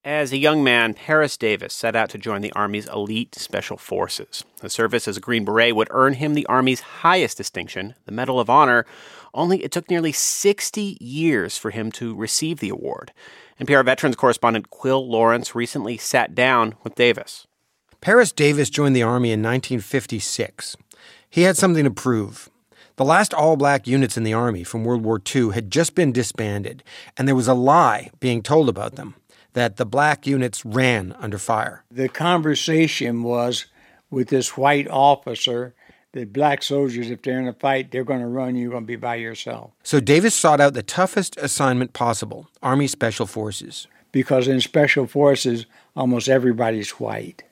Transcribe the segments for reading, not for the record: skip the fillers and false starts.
As a young man, Paris Davis set out to join the Army's elite special forces. The service as a Green Beret would earn him the Army's highest distinction, the Medal of Honor, only it took nearly 60 years for him to receive the award. NPR veterans correspondent Quill Lawrence recently sat down with Davis. Paris Davis joined the Army in 1956. He had something to prove. The last all-black units in the Army from World War II had just been disbanded, and there was a lie being told about them, that the black units ran under fire. The conversation was with this white officer that black soldiers, if they're in a fight, they're going to run, you're going to be by yourself. So Davis sought out the toughest assignment possible, Army Special Forces. Because in Special Forces, almost everybody's white.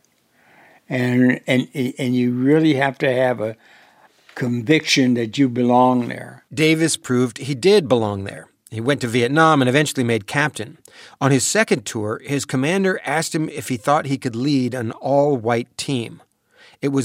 And you really have to have a conviction that you belong there. Davis proved he did belong there. He went to Vietnam and eventually made captain. On his second tour, his commander asked him if he thought he could lead an all-white team. It was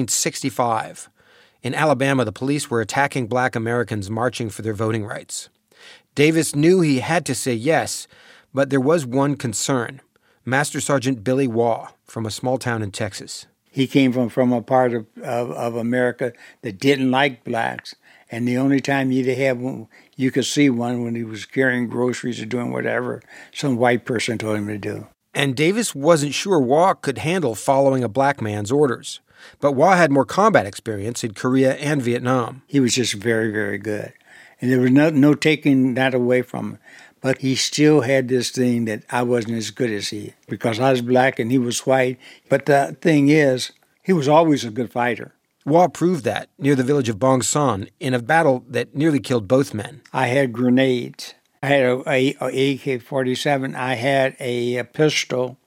1965. In Alabama, the police were attacking black Americans marching for their voting rights. Davis knew he had to say yes, but there was one concern. Master Sergeant Billy Waugh from a small town in Texas. He came from a part of America that didn't like blacks. And the only time you could see one when he was carrying groceries or doing whatever some white person told him to do. And Davis wasn't sure Waugh could handle following a black man's orders. But Waugh had more combat experience in Korea and Vietnam. He was just very, very good. And there was no taking that away from him. But he still had this thing that I wasn't as good as he, because I was black and he was white. But the thing is, he was always a good fighter. Waugh proved that near the village of Bong Son in a battle that nearly killed both men. I had grenades. I had a AK-47. I had a pistol.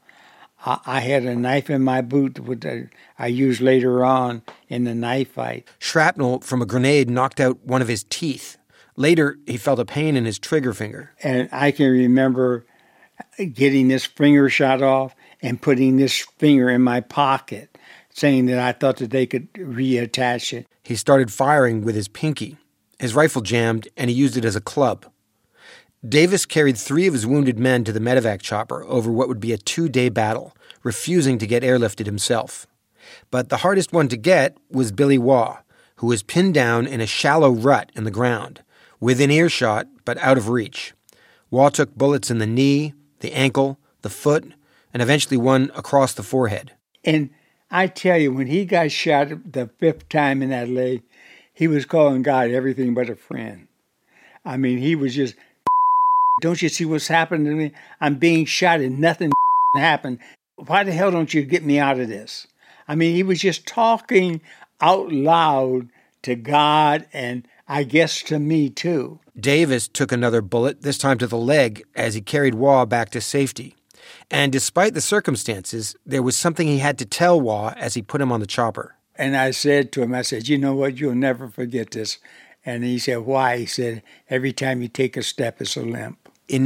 I had a knife in my boot that I used later on in the knife fight. Shrapnel from a grenade knocked out one of his teeth. Later, he felt a pain in his trigger finger. And I can remember getting this finger shot off and putting this finger in my pocket, saying that I thought that they could reattach it. He started firing with his pinky. His rifle jammed, and he used it as a club. Davis carried 3 of his wounded men to the medevac chopper over what would be a 2-day battle, refusing to get airlifted himself. But the hardest one to get was Billy Waugh, who was pinned down in a shallow rut in the ground, within earshot but out of reach. Waugh took bullets in the knee, the ankle, the foot, and eventually one across the forehead. And I tell you, when he got shot the 5th time in that leg, he was calling God everything but a friend. I mean, he was just, don't you see what's happening to me? I'm being shot and nothing happened. Why the hell don't you get me out of this? I mean, he was just talking out loud to God and I guess to me too. Davis took another bullet, this time to the leg, as he carried Waugh back to safety. And despite the circumstances, there was something he had to tell Waugh as he put him on the chopper. And I said to him, I said, you know what, you'll never forget this. And he said, why? He said, every time you take a step, it's a limp. In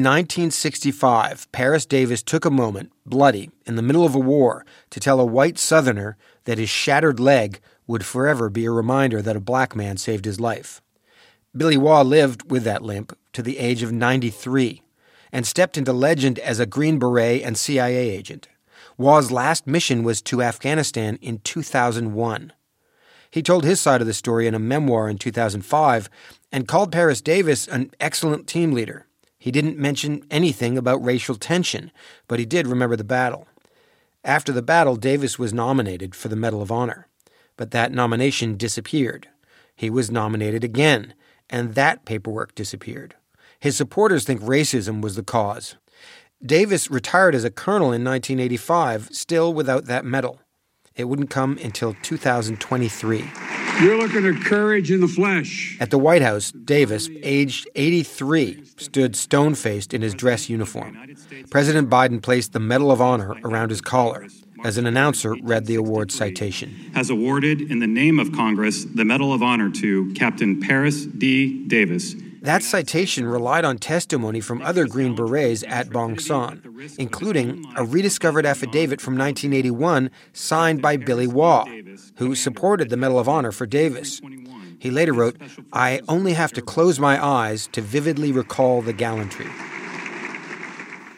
1965, Paris Davis took a moment, bloody, in the middle of a war, to tell a white Southerner that his shattered leg would forever be a reminder that a black man saved his life. Billy Waugh lived with that limp to the age of 93 and stepped into legend as a Green Beret and CIA agent. Waugh's last mission was to Afghanistan in 2001. He told his side of the story in a memoir in 2005 and called Paris Davis an excellent team leader. He didn't mention anything about racial tension, but he did remember the battle. After the battle, Davis was nominated for the Medal of Honor, but that nomination disappeared. He was nominated again, and that paperwork disappeared. His supporters think racism was the cause. Davis retired as a colonel in 1985, still without that medal. It wouldn't come until 2023. You're looking at courage in the flesh. At the White House, Davis, aged 83, stood stone-faced in his dress uniform. President Biden placed the Medal of Honor around his collar as an announcer read the award citation. Has awarded in the name of Congress the Medal of Honor to Captain Paris D. Davis. That citation relied on testimony from other Green Berets at Bong Son, including a rediscovered affidavit from 1981 signed by Billy Waugh, who supported the Medal of Honor for Davis. He later wrote, "I only have to close my eyes to vividly recall the gallantry."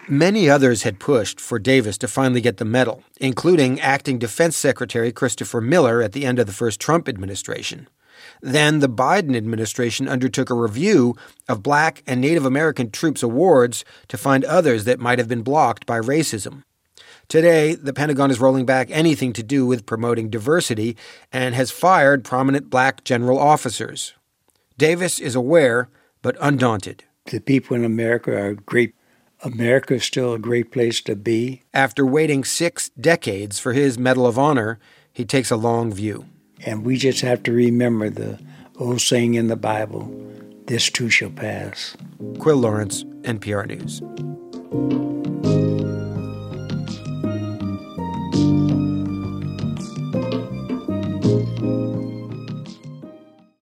Many others had pushed for Davis to finally get the medal, including acting Defense Secretary Christopher Miller at the end of the first Trump administration. Then the Biden administration undertook a review of Black and Native American troops awards to find others that might have been blocked by racism. Today, the Pentagon is rolling back anything to do with promoting diversity and has fired prominent Black general officers. Davis is aware, but undaunted. The people in America are great. America is still a great place to be. After waiting 6 decades for his Medal of Honor, he takes a long view. And we just have to remember the old saying in the Bible, this too shall pass. Quil Lawrence, NPR News.